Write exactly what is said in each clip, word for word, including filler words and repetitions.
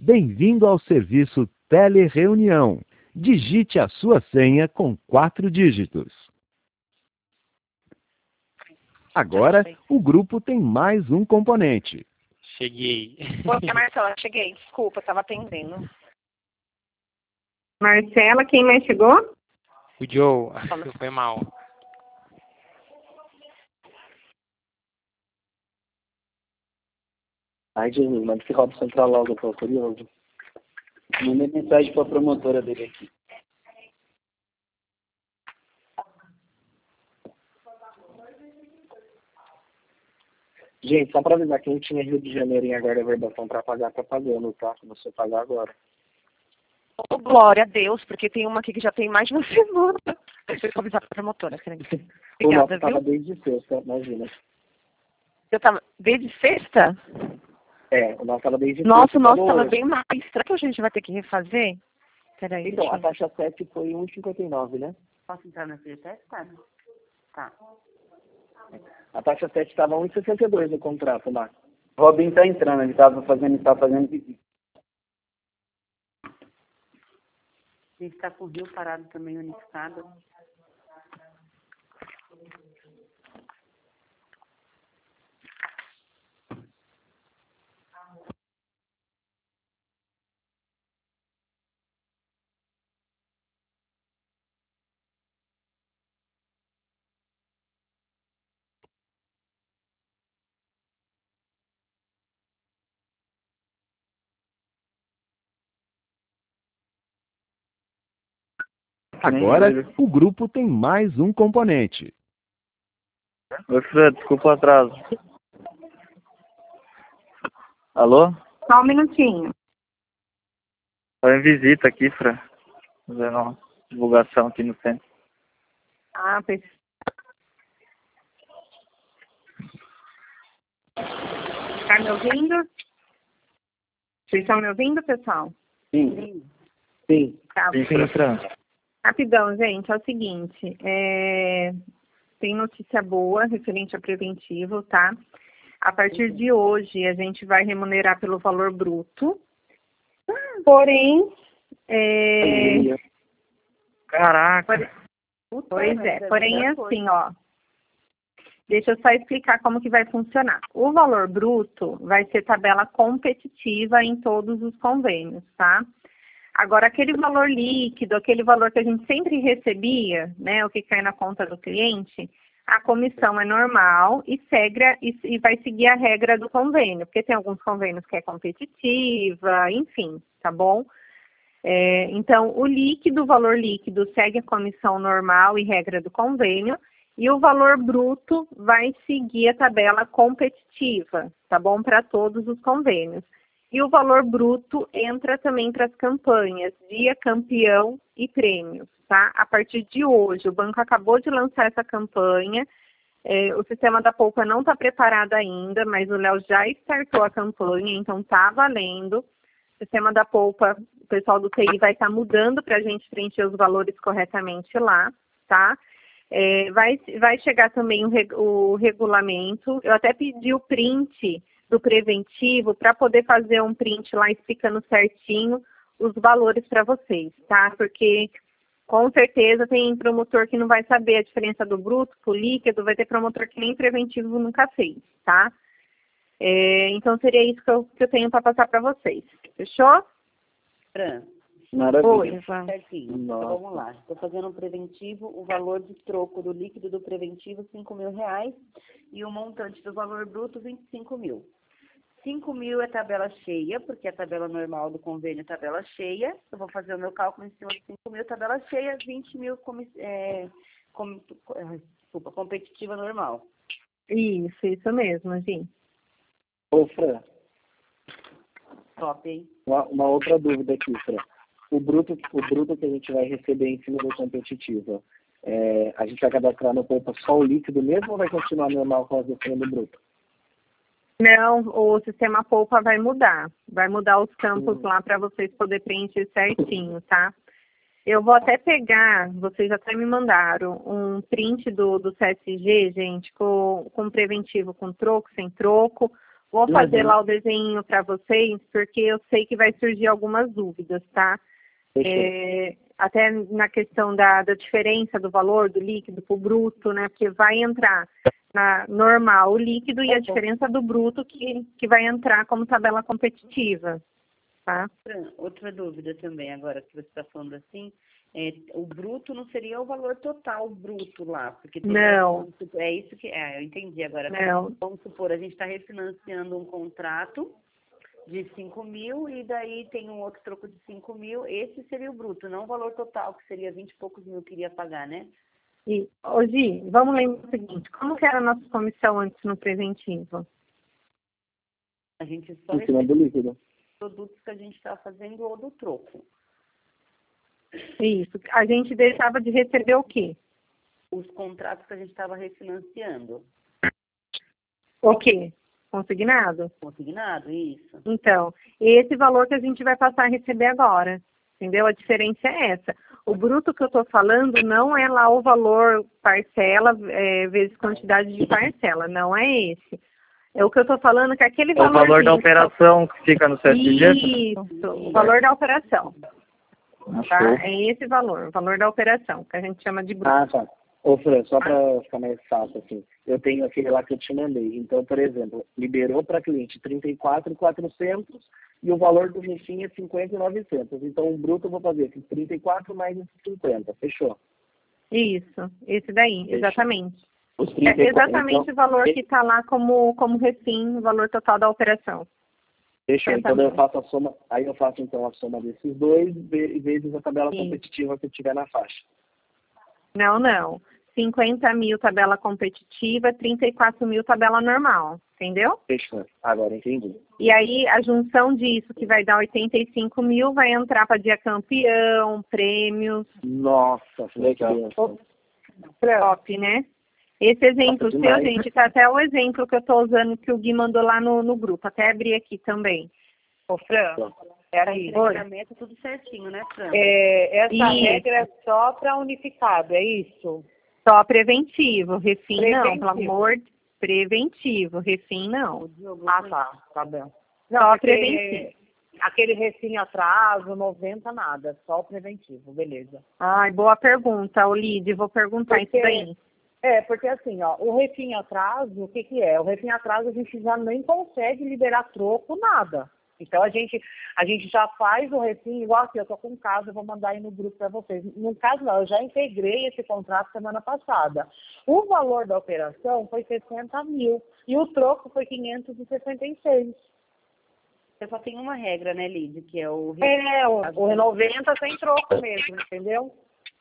Bem-vindo ao serviço Telereunião. Digite a sua senha com quatro dígitos. Agora, o grupo tem mais um componente. Cheguei. Oi, Marcela, cheguei. Desculpa, estava atendendo. Marcela, quem mais chegou? O Joe. Foi mal. Ai, Jesus, manda esse Robson pra logo, eu tô curioso. Mandei mensagem pra promotora dele aqui. Gente, só pra avisar, quem tinha Rio de Janeiro em aguarda verbação pra pagar, tá pagando, tá? Começou a pagar agora. Oh, glória a Deus, porque tem uma aqui que já tem mais de uma semana. Deixa eu avisar pra promotora. O nosso Obrigada, tava viu? desde sexta, imagina. Eu tava desde sexta? É, o nosso tava desde Nossa, sexta. o nosso Tava tava hoje. bem mais. Será que a gente vai ter que refazer? Peraí, Então, deixa a eu ver. taxa sete foi um vírgula cinquenta e nove, né? Posso entrar na secretária? Tá. Tá. A taxa sete estava um vírgula sessenta e dois no contrato lá. O Robin tá entrando, ele tava fazendo, ele tá fazendo visita. A gente tá com o rio parado também unificado. Agora, o grupo tem mais um componente. Oi, Fred, desculpa o atraso. Alô? Só um minutinho. Tô em visita aqui, Fred. Fazendo uma divulgação aqui no centro. Ah, pois... Tá me ouvindo? Vocês estão me ouvindo, pessoal? Sim. Sim. Tá. Sim, sim, Fred. Rapidão, gente, é o seguinte, é... tem notícia boa referente a preventivo, tá? A partir de hoje, a gente vai remunerar pelo valor bruto, porém, é... Caraca. Pois é, porém é assim, ó. Deixa eu só explicar como que vai funcionar. O valor bruto vai ser tabela competitiva em todos os convênios, tá? Agora, aquele valor líquido, aquele valor que a gente sempre recebia, né, o que cai na conta do cliente, a comissão é normal e, segue, e, e vai seguir a regra do convênio, porque tem alguns convênios que é competitiva, enfim, tá bom? É, então, o líquido, o valor líquido segue a comissão normal e regra do convênio, e o valor bruto vai seguir a tabela competitiva, tá bom? Para todos os convênios. E o valor bruto entra também para as campanhas, dia, campeão e prêmios, tá? A partir de hoje, o banco acabou de lançar essa campanha, é, o sistema da Poupa não está preparado ainda, mas o Léo já startou a campanha, então está valendo. O sistema da Poupa, o pessoal do T I vai estar tá mudando para a gente preencher os valores corretamente lá, tá? É, vai, vai chegar também o, reg, o regulamento, eu até pedi o print do preventivo para poder fazer um print lá explicando certinho os valores para vocês, tá? Porque com certeza tem promotor que não vai saber a diferença do bruto pro líquido, vai ter promotor que nem preventivo nunca fez, tá? É, então seria isso que eu, que eu tenho para passar para vocês. Fechou? Fran, Maravilha. certinho. Então, vamos lá. Estou fazendo um preventivo, o valor de troco do líquido do preventivo, cinco mil reais, e o montante do valor bruto, vinte e cinco mil. cinco mil é tabela cheia, porque a tabela normal do convênio é tabela cheia. Eu vou fazer o meu cálculo em cima de cinco mil, tabela cheia, vinte mil com, é, com, desculpa, competitiva normal. Isso, isso mesmo, gente. Ô, Fran, Top, hein? uma, uma outra dúvida aqui, Fran. O bruto, o bruto que a gente vai receber em cima do competitivo, é, a gente vai cadastrar no Poupa só o líquido mesmo ou vai continuar normal com a gestão do bruto? Não, o sistema Poupa vai mudar. Vai mudar os campos Hum. lá para vocês poderem preencher certinho, tá? Eu vou até pegar, vocês até me mandaram, um print do, do C S G, gente, com, com preventivo com troco, sem troco, Vou fazer Uhum. lá o desenho para vocês, porque eu sei que vai surgir algumas dúvidas, tá? Fechou. É, até na questão da, da diferença do valor do líquido para o bruto, né? Porque vai entrar na normal o líquido e a diferença do bruto que, que vai entrar como tabela competitiva, tá? Fran, outra dúvida também, agora que você está falando assim, é, o bruto não seria o valor total bruto lá? Porque tem- Não. É isso que... É, eu entendi agora. Não. Vamos supor, a gente está refinanciando um contrato de cinco mil e daí tem um outro troco de cinco mil, esse seria o bruto, não o valor total, que seria vinte e poucos mil que iria pagar, né? E, ô Gi, vamos lembrar o seguinte, como que era a nossa comissão antes no preventivo? A gente só Em cima recebe do líquido. os produtos que a gente está fazendo ou do troco. Isso. A gente deixava de receber o quê? Os contratos que a gente estava refinanciando. O quê? Consignado? Consignado, isso. Então, esse valor que a gente vai passar a receber agora. Entendeu? A diferença é essa. O bruto que eu estou falando não é lá o valor parcela é, vezes quantidade de parcela. Não é esse. É o que eu estou falando que é aquele É o valor... valor da operação que fica no C S G? Isso, o valor da operação. Tá? Achou. É esse valor, o valor da operação, que a gente chama de bruto. Ah, tá. Ô, Fran, só para ficar mais fácil, assim, eu tenho aquele lá que eu te mandei. Então, por exemplo, liberou para cliente trinta e quatro mil e quatrocentos e o valor do refim é cinquenta mil e novecentos. Então, o bruto eu vou fazer aqui, trinta e quatro mais cinquenta. Fechou? Isso, esse daí, Fechou. exatamente. Os É trinta e quatro, exatamente então, o valor que está lá como, como refim, o valor total da operação. Fechou. Então, Exatamente. eu faço a soma, aí eu faço, então, a soma desses dois ve- vezes a tabela Isso. competitiva que tiver na faixa. Não, não. cinquenta mil tabela competitiva, trinta e quatro mil tabela normal, entendeu? Fechou. Agora entendi. E aí a junção disso, que vai dar oitenta e cinco mil, vai entrar para dia campeão, prêmios, Nossa, legal. top, né? Esse exemplo Nossa, seu, demais. gente, tá até o exemplo que eu estou usando, que o Gui mandou lá no, no grupo. Até abri aqui também. Ô, Fran, peraí. Pagamento tudo certinho, né, Fran? É, essa Isso. regra é só para unificado, é isso? Só preventivo, refim não, Preventivo. pelo amor de preventivo, refim não. Ah, tá, tá bem. Só porque preventivo. aquele recém atraso, noventa, nada, só o preventivo, beleza. Ai, boa pergunta, Olide, vou perguntar Porque- isso daí. É, porque assim, ó, o refim atraso, o que que é? O refim atraso a gente já nem consegue liberar troco, nada. Então a gente, a gente já faz o refim, igual aqui, eu tô com um caso, eu vou mandar aí no grupo para vocês. No caso não, eu já integrei esse contrato semana passada. O valor da operação foi sessenta mil e o troco foi quinhentos e sessenta e seis. Você só tem uma regra, né, Lid, que é o... É, o, o noventa sem troco mesmo, entendeu?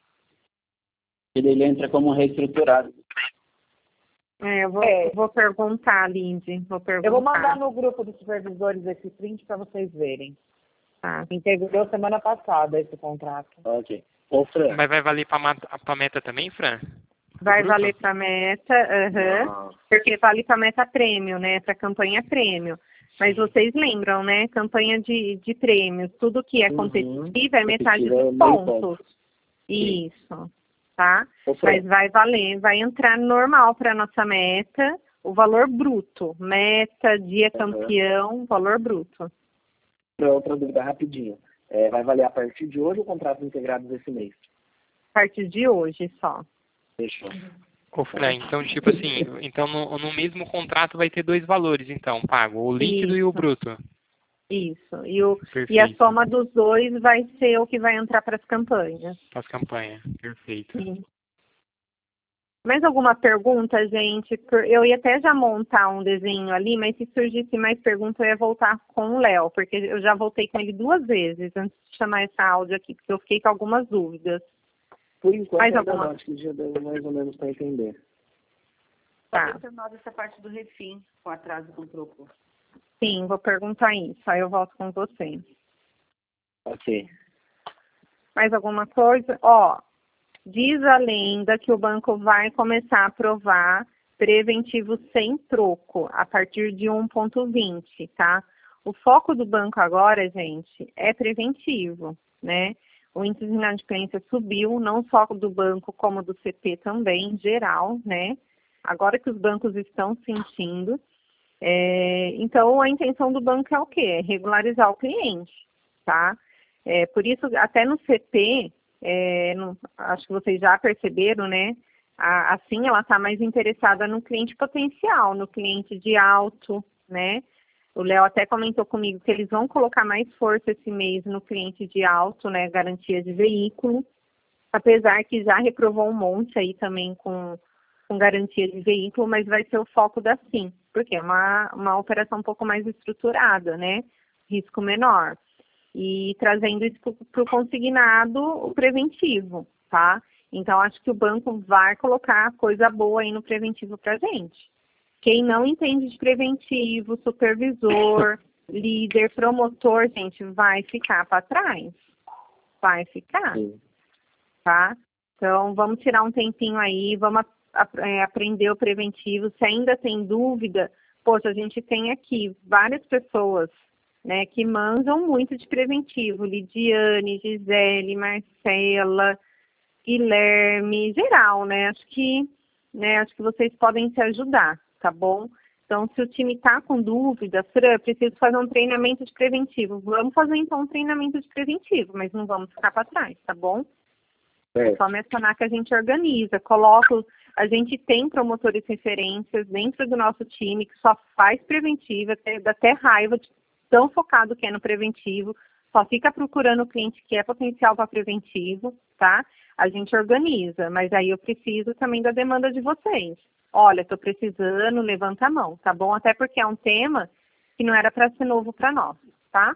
Ele entra como reestruturado. É, eu vou, É. vou perguntar, Linde, vou perguntar. Eu vou mandar no grupo dos supervisores esse print para vocês verem. Tá. Integrou semana passada esse contrato. Ok. Ô, Fran. Mas vai valer para a meta também, Fran? Vai Bruto? valer para meta, aham, Ah, porque vale para meta prêmio, né, para campanha prêmio. Mas vocês lembram, né, campanha de, de prêmios, tudo que é Uhum. competitivo é metade Competitivo é dos meio pontos. ponto. Isso, tá? Ô, Fran. Mas vai valer, vai entrar normal para nossa meta, o valor bruto. Meta, dia Uhum. campeão, valor bruto. Pra outra dúvida rapidinho. É, vai valer a partir de hoje ou contratos integrados desse mês? A partir de hoje só. Fechou. Ô, Fran, então, tipo assim, então no, no mesmo contrato vai ter dois valores, então, pago, o líquido e o Isso. bruto. Isso. E, o, Perfeito. e a soma dos dois vai ser o que vai entrar para as campanhas. As campanhas. Perfeito. Sim. Mais alguma pergunta, gente? Por- Eu ia até já montar um desenho ali, mas se surgisse mais perguntas, eu ia voltar com o Léo, porque eu já voltei com ele duas vezes antes de chamar essa áudio aqui, porque eu fiquei com algumas dúvidas. Por enquanto, Mais ainda alguma? não, acho que já deu mais ou menos para entender. Tá. Pode nós essa parte do refim, com atraso com troco. Sim, vou perguntar isso, aí eu volto com você. Ok. Mais alguma coisa? Ó, diz a lenda que o banco vai começar a aprovar preventivo sem troco a partir de um ponto vinte, tá? O foco do banco agora, gente, é preventivo, né? O índice de inadimplência subiu, não só do banco, como do C P também, em geral, né? Agora que os bancos estão sentindo. É, então, a intenção do banco é o quê? É regularizar o cliente, tá? É, por isso, até no C P, é, no, acho que vocês já perceberam, né? A, assim, ela está mais interessada no cliente potencial, no cliente de alto, né? O Léo até comentou comigo que eles vão colocar mais força esse mês no cliente de alto, né? Garantia de veículo, apesar que já reprovou um monte aí também com, com garantia de veículo, mas vai ser o foco da Sim, porque é uma, uma operação um pouco mais estruturada, né? Risco menor. E trazendo isso para o consignado, o preventivo, tá? Então, acho que o banco vai colocar coisa boa aí no preventivo para a gente. Quem não entende de preventivo, supervisor, líder, promotor, gente, vai ficar para trás. Vai ficar, tá? Então, vamos tirar um tempinho aí, vamos a, a, é, aprender o preventivo. Se ainda tem dúvida, poxa, a gente tem aqui várias pessoas, né, que manjam muito de preventivo. Lidiane, Gisele, Marcela, Guilherme, geral, né? Acho que, né, acho que vocês podem se ajudar, tá bom? Então, se o time tá com dúvida, Fran, preciso fazer um treinamento de preventivo. Vamos fazer, então, um treinamento de preventivo, mas não vamos ficar para trás, tá bom? É só mencionar que a gente organiza, coloca, a gente tem promotores referências dentro do nosso time que só faz preventivo, até, dá até raiva de tão focado que é no preventivo, só fica procurando o cliente que é potencial para preventivo, tá? A gente organiza, mas aí eu preciso também da demanda de vocês. Olha, estou precisando, levanta a mão, tá bom? Até porque é um tema que não era para ser novo para nós, tá?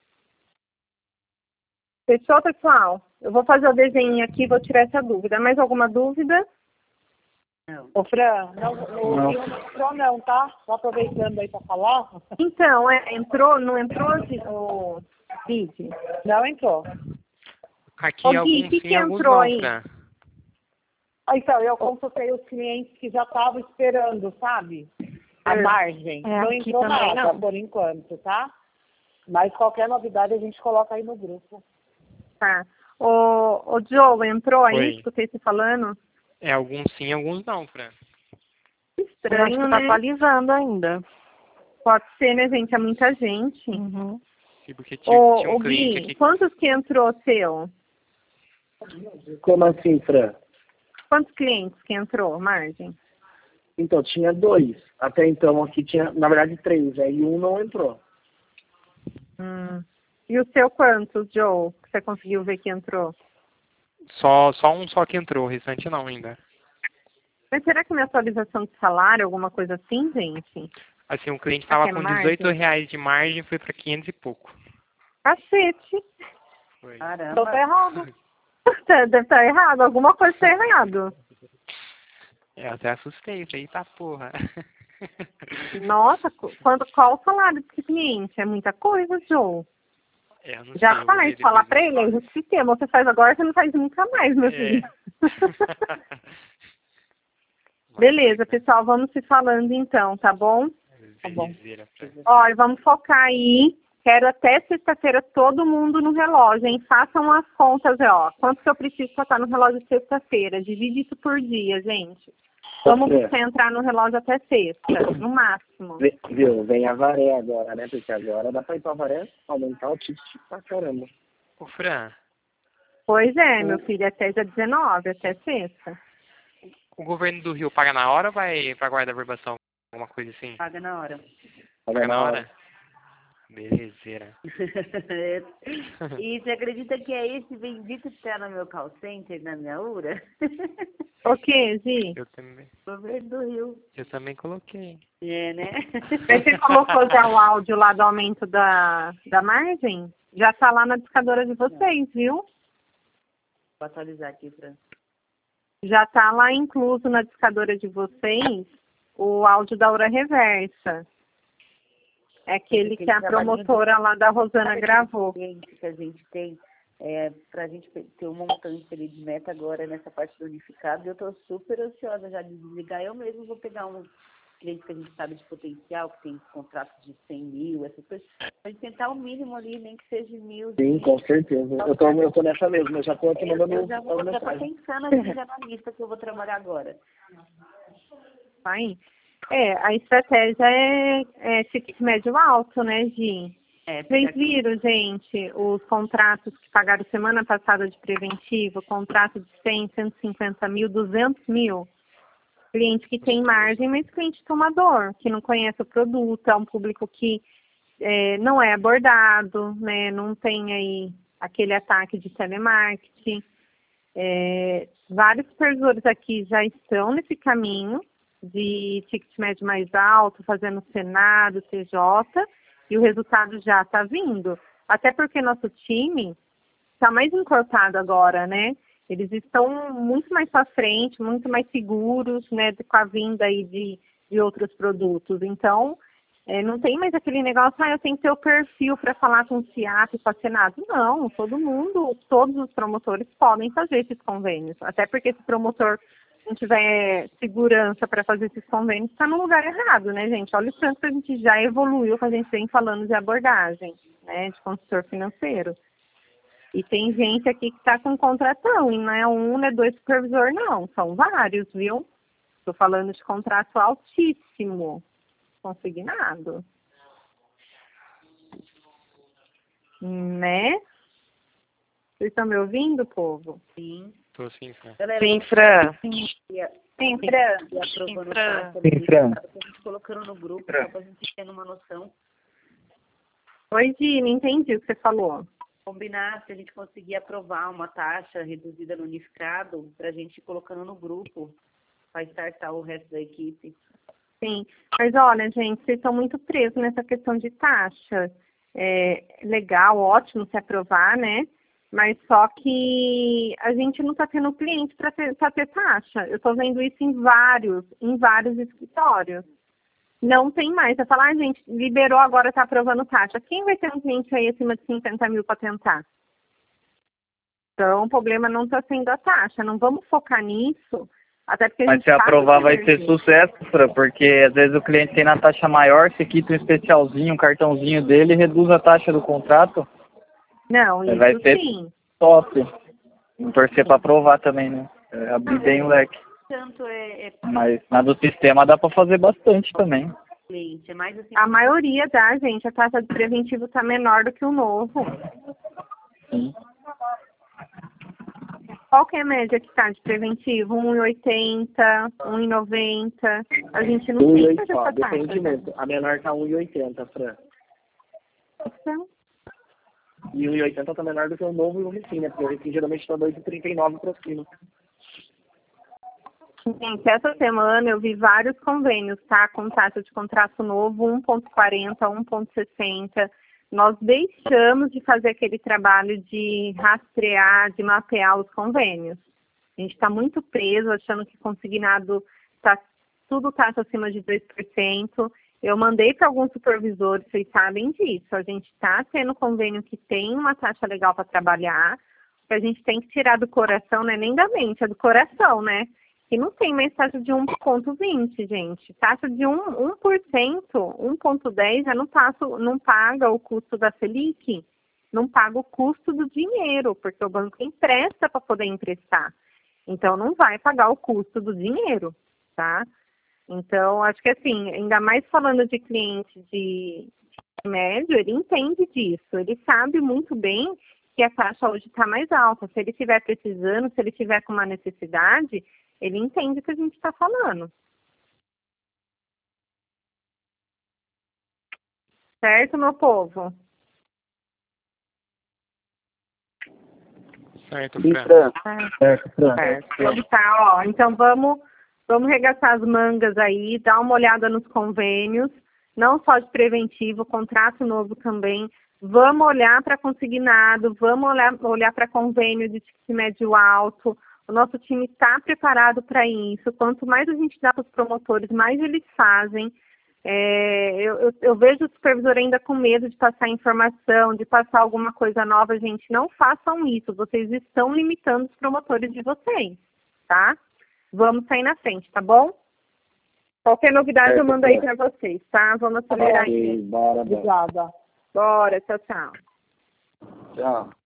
Fechou, pessoal? Eu vou fazer o desenho aqui, vou tirar essa dúvida. Mais alguma dúvida? Não. Ô, Fran, não, não, não entrou não, tá? Só aproveitando aí para falar. Então, é, entrou, não entrou o vídeo? Não entrou. Aqui Ô, alguns Gui, que sim, que alguns entrou não, aí? Fran. Então, eu consultei os clientes que já estavam esperando, sabe? A É. margem. É, não aqui entrou também nada, não. por enquanto, tá? Mas qualquer novidade a gente coloca aí no grupo. Tá. O, o Joe, entrou aí? Oi. Escutei você falando? É, alguns sim, alguns não, Fran. Estranho, acho que tá né? atualizando ainda. Pode ser, né, gente? É muita gente. Uhum. Sim, porque tinha, Ô, tinha um ô cliente Gui, aqui. quantos que entrou seu? Como assim, Fran? Quantos clientes que entrou, margem? Então, tinha dois. Até então, aqui tinha, na verdade, três. Aí um não entrou. Hum. E o seu quantos, Joe, que você conseguiu ver que entrou? Só, só um só que entrou, o restante não ainda. Mas será que minha atualização de salário, alguma coisa assim, gente? Assim, o cliente Será estava que é com margem? dezoito reais de margem, foi para quinhentos e pouco. Cacete. Foi. Então Caramba. tá errado. Deve estar errado, alguma coisa está errado. É, eu até assustei, falei, eita porra. Nossa, quando, qual o salário desse cliente? É muita coisa, Joe. É, eu não Já sei, eu vou faz, ver falar depois pra eu ele, é falo. justiça. Você faz agora, você não faz nunca mais, meu É. filho. Beleza, pessoal, vamos se falando então, tá bom? Tá bom. Ó, e vamos focar aí. Quero até sexta-feira todo mundo no relógio, hein? Façam as contas, ó. Quanto que eu preciso pra estar no relógio sexta-feira? Divide isso por dia, gente. Vamos É. buscar entrar no relógio até sexta, no máximo. Vê- Viu? Vem a Varé agora, né? Porque agora dá pra ir pra Varé, aumentar o ticket pra caramba. Ô, Fran, Pois é, meu filho, até dia dezenove, até sexta. o governo do Rio paga na hora ou vai pra guarda verbação? Alguma coisa assim? Paga na hora. Paga na hora? Belezeira. E você acredita que é esse bendito que tá no meu call center, na minha URA? O que, Gi? Eu também, Governo do Rio. eu também coloquei. É, né? Mas você colocou já o áudio lá do aumento da, da margem? Já tá lá na discadora de vocês, viu? Vou atualizar aqui, Fran. Já tá lá incluso na discadora de vocês o áudio da hora reversa. É aquele que a promotora lá da Rosana gravou. Que a gente tem, é, pra gente ter um montante ali de meta agora nessa parte do unificado, eu tô super ansiosa já de desligar. Eu mesmo vou pegar um cliente que a gente sabe de potencial, que tem contratos de cem mil, essas coisas, pra gente tentar o mínimo ali, nem que seja mil. Sim, com certeza. Eu tô, eu tô nessa mesmo, eu já tô aqui Eu, mandando eu já, vou, as já tô mensagens. pensando aqui já na lista que eu vou trabalhar agora. Aí. É, a estratégia é, é ticket médio alto, né, Gi? É, Vocês viram, gente, os contratos que pagaram semana passada de preventivo, contrato de cem, cento e cinquenta mil, duzentos mil? Cliente que tem margem, mas cliente tomador, que não conhece o produto, é um público que é, não é abordado, né, não tem aí aquele ataque de telemarketing. É, vários supervisores aqui já estão nesse caminho de ticket médio mais alto, fazendo Senado, C J, e o resultado já está vindo. Até porque nosso time está mais encorpado agora, né? Eles estão muito mais para frente, muito mais seguros, né, com a vinda aí de, de outros produtos. Então, é, não tem mais aquele negócio, ah, eu tenho que ter o perfil para falar com o C I A P, com a Senado. Não, todo mundo, todos os promotores podem fazer esses convênios. Até porque se o promotor não tiver segurança para fazer esses convênios, está no lugar errado, né, gente? Olha o tanto que a gente já evoluiu, que a gente vem falando de abordagem, né, de consultor financeiro. E tem gente aqui que está com contratão, e não é um, não é dois supervisor, não. São vários, viu? Estou falando de contrato altíssimo, consignado. Né? Vocês estão me ouvindo, povo? Sim. Tô sim, Fran. Sim, Fran. Sim, Sim, Fran. E aprovando Sim, Fran. o Sim, Fran. a gente colocando no grupo, só para a gente ter uma noção. Oi, Gi, não entendi o que você falou. Combinar se a gente conseguir aprovar uma taxa reduzida no unificado, para a gente ir colocando no grupo, para startar o resto da equipe. Sim, mas olha, gente, vocês estão muito presos nessa questão de taxa. É legal, ótimo se aprovar, né? Mas só que a gente não está tendo cliente para ter, pra ter taxa. Eu estou vendo isso em vários, em vários escritórios. Não tem mais. Você fala, ah, gente, liberou, agora está aprovando taxa. Quem vai ter um cliente aí acima de cinquenta mil para tentar? Então, o problema não está sendo a taxa. Não vamos focar nisso. Até porque a Mas gente se aprovar vai perder. ser sucesso, Fran, porque às vezes o cliente tem na taxa maior, você quita um especialzinho, um cartãozinho dele e reduz a taxa do contrato. Não, isso Vai ser sim. top. Vamos torcer para aprovar também, né? É, abrir bem o leque. Tanto é, é Mas na do sistema dá para fazer bastante também. cliente, é mais assim. A maioria dá, gente. A taxa de preventivo está menor do que o novo. Sim. Qual que é a média que está de preventivo? um e oitenta, um e noventa. A gente não tem mais essa taxa. Depende muito. A menor está um e oitenta, Fran. Então, E um e oitenta está menor do que o novo e o Refin, né? Porque o Refin geralmente está dois e trinta e nove para cima. gente, essa semana eu vi vários convênios, tá? Com taxa de contrato novo, um ponto quarenta, um ponto sessenta. Nós deixamos de fazer aquele trabalho de rastrear, de mapear os convênios. A gente está muito preso, achando que consignado tá, tudo taxa acima de dois por cento. Eu mandei para alguns supervisores, vocês sabem disso. A gente está tendo convênio que tem uma taxa legal para trabalhar, que a gente tem que tirar do coração, não é nem da mente, é do coração, né? Que não tem mais taxa de um ponto vinte, gente. Taxa de um por cento, um ponto dez já não, passa, não paga o custo da Selic, não paga o custo do dinheiro, porque o banco empresta para poder emprestar. Então, não vai pagar o custo do dinheiro, tá? Então, acho que assim, ainda mais falando de cliente de médio, ele entende disso. Ele sabe muito bem que a taxa hoje está mais alta. Se ele estiver precisando, se ele estiver com uma necessidade, ele entende o que a gente está falando. Certo, meu povo? Certo, Sim, Fran. Fran. Certo, Fran. Certo. Tá, ó, então vamos, vamos regaçar as mangas aí, dar uma olhada nos convênios, não só de preventivo, contrato novo também. Vamos olhar para consignado, vamos olhar, olhar para convênio de ticket médio alto. O nosso time está preparado para isso. Quanto mais a gente dá para os promotores, mais eles fazem. É, eu, eu, eu vejo o supervisor ainda com medo de passar informação, de passar alguma coisa nova. Gente, não façam isso. Vocês estão limitando os promotores de vocês, tá? Vamos sair na frente, tá bom? Qualquer novidade eu mando aí para vocês, tá? Vamos acelerar aqui. Bora, bora. Obrigada. Bora, tchau, tchau. Tchau.